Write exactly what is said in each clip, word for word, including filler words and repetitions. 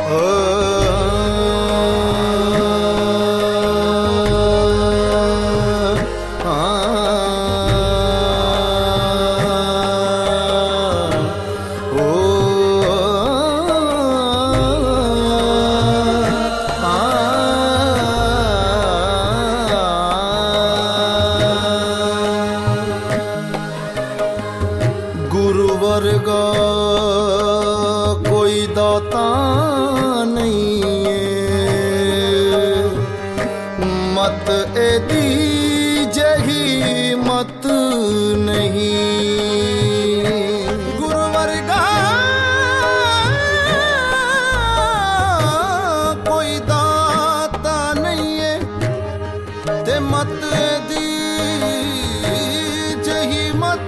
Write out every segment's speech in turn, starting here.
वर्गा कोई दाता नहीं है, मत एदी जही मत नहीं। गुरु वर्गा कोई दाता नहीं है, ते मत एदी जही मत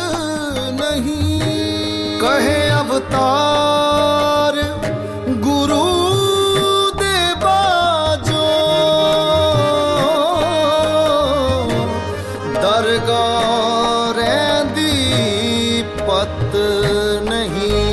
कहे अवतार गुरु दे बाजो, दरगाह रैंदी पत नहीं।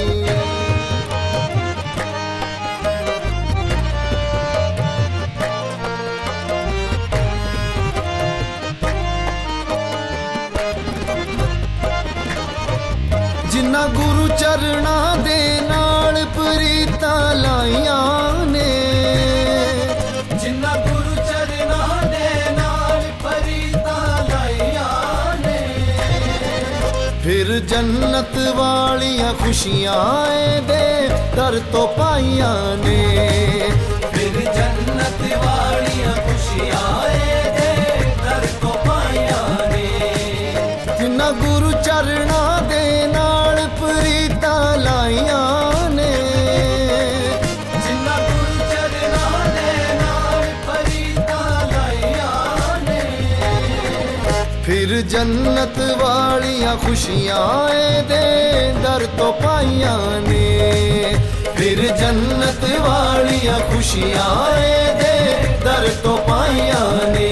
जिन्ना गुरु चरणा दे नाल प्रीता लाइया ने, जिन्ना गुरु चरणा दे नाल प्रीता लाइया ने, फिर जन्नत वालियां खुशियां दे दर तो पाइया ने, फिर जन्नत वालियां खुशियां दे दर तो पाइया ने। जिन्ना गुरु चरणा दे प्रीता लाइया ने, जिन्ना गुरु चरणा दे नाल प्रीता लाइया ने, फिर जन्नत वालियां खुशियां दे दर तो पाइया ने, फिर जन्नत वालियां खुशियां दे दर तो पाइया ने।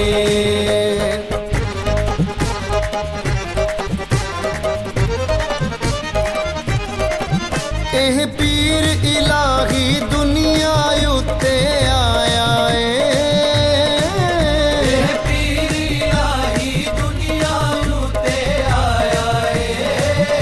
एह पीर इलाही दुनिया उत्ते आया है, एह पीर इलाही दुनिया उत्ते आया है।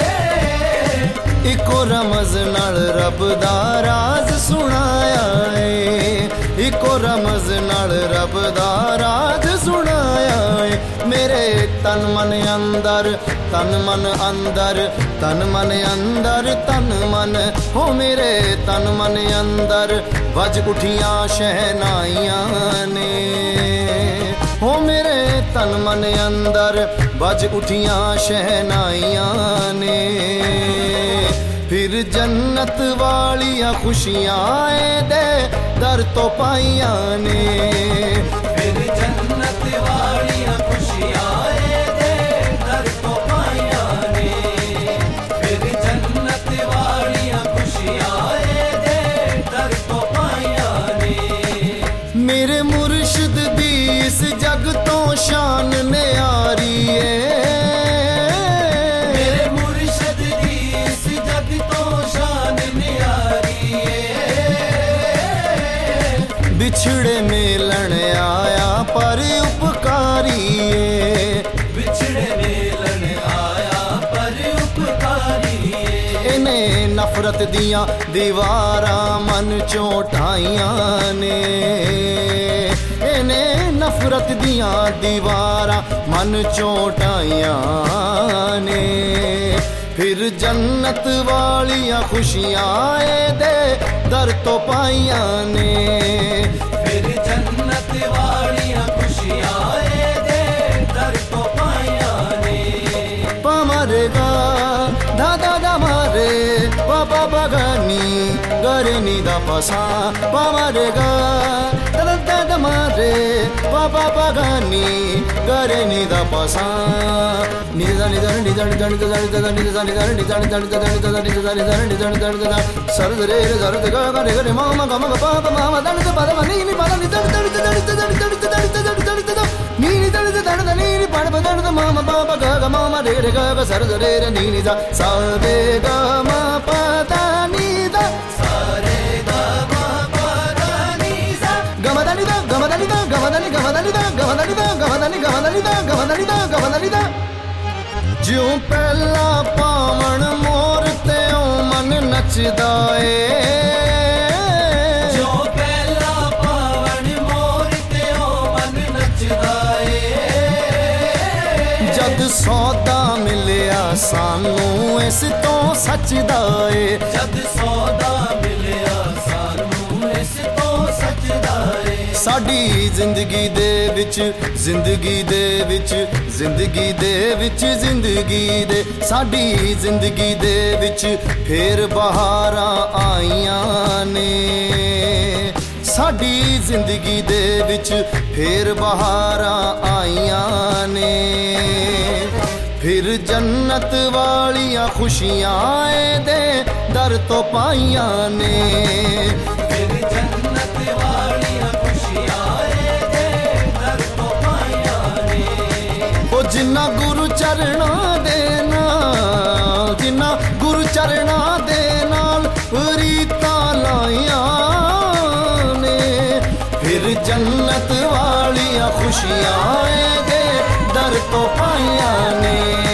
इको रमज नाल रब दा राज सुनाया है, इको रमज नाल रब दा राज सुनाया है। मेरे तन मन अंदर, तन मन अंदर, तन मन अंदर, तन मन हो मेरे तन मन अंदर बज उठियां शहनाइयां ने, हो मेरे तन मन अंदर बज उठियां शहनाइयां ने। फिर जन्नत वालियां खुशियां दे दर तो पाइया ने, फिर जन्नत वालियां खुशियां दे दर तो पाइया ने, फिर जन्नत वालियां खुशियां दे दर तो पाइया ने। मेरे मुर्शिद दी इस जग तो शान न्यारी है, मेरे मुर्शिद दी इस जग तो शान न्यारी है। बिछड़े मिलन आया पर उपकारी है, बिछड़े मिलन आया पर उपकारी है। इन्हें नफरत दियां दीवारां मन चोटाइयां ने, इन्हें नफरत दियां दीवारां मन चोटाइयां ने। फिर जन्नत वालियां खुशियां दे दर तो पाइया ने, फिर जन्नत वालियां खुशियां दे दर तो पाइया ने। पमरेगा दादा दा मारे पापा बगानी गरनी दा पसा, पमरेगा दादा दा मारे पापा बगानी गरनी दा पसा। निदा निदा निदा निदा निदा निदा निदा निदा निदा निदा निदा निदा निदा निदा निदा निदा सरद रे सरद गा गा रे रे मामा गा मा पा पा मामा दन द पद नी नी पद निदा निदा निदा निदा निदा निदा निदा निदा नी निदा निदा निदा नी नी पद पद द मामा पा पा गा गा मामा रे रे गा गा सरद रे रे नी निदा सा रे गा मा पा दा नी दा सा रे गा ਗਵਨਲੀਦਾ ਗਵਨਲੀਦਾ ਗਵਨਲੀ ਗਵਨਲੀਦਾ ਗਵਨਲੀਦਾ ਗਵਨਲੀਦਾ ਜਿਉਂ ਪਹਿਲਾ ਪਾਵਣ ਮੋਰ ਤੇ ਓ ਮਨ ਨੱਚਦਾ ਏ ਜਿਉਂ ਪਹਿਲਾ ਪਾਵਣ ਮੋਰ ਤੇ ਓ ਮਨ ਨੱਚਦਾ ਏ ਜਦ ਸੌਦਾ ਮਿਲਿਆ ਸਾਨੂੰ ਇਸ ਤੋਂ ਸੱਚ ਦਾ ਏ ਜਦ ਸੌਦਾ ਮਿਲਿਆ ਸਾਨੂੰ ਇਸ ਤੋਂ ਸੱਚ ਦਾ ਏ ਸਾਡੀ ਜ਼ਿੰਦਗੀ ਦੇ ਵਿੱਚ ਜ਼ਿੰਦਗੀ ਦੇ ਵਿੱਚ ਜ਼ਿੰਦਗੀ ਦੇ ਵਿੱਚ ਜ਼ਿੰਦਗੀ ਦੇ ਸਾਡੀ ਜ਼ਿੰਦਗੀ ਦੇ ਵਿੱਚ ਫੇਰ ਬਹਾਰਾਂ ਆਈਆਂ ਨੇ ਸਾਡੀ ਜ਼ਿੰਦਗੀ ਦੇ ਵਿੱਚ ਫੇਰ ਬਹਾਰਾਂ ਆਈਆਂ ਨੇ ਫਿਰ ਜੰਨਤ ਵਾਲੀਆਂ ਖੁਸ਼ੀਆਂ ਇਹਦੇ ਦਰ ਤੋਂ ਪਾਈਆਂ ਨੇ ਫਿਰ ਜੰਨਤ ਵਾਲੀਆਂ ਖੁਸ਼ੀਆਂ ਇਹਦੇ ਦਰ ਤੋਂ ਪਾਈਆਂ ਨੇ ਉਹ ਜਿੰਨਾ ਗੁਰੂ ਚਰਨਾਂ ਦੇ ਨਾਲ ਜਿੰਨਾ ਗੁਰੂ ਚਰਨਾਂ ਦੇ ਨਾਲ ਰੀਤਾਂ ਲਾਈਆਂ ਨੇ ਫਿਰ ਜੰਨਤ ਵਾਲੀਆਂ ਖੁਸ਼ੀਆਂ ਇਹਦੇ ਦਰ ਤੋਂ ਪਾਈਆਂ ਨੇ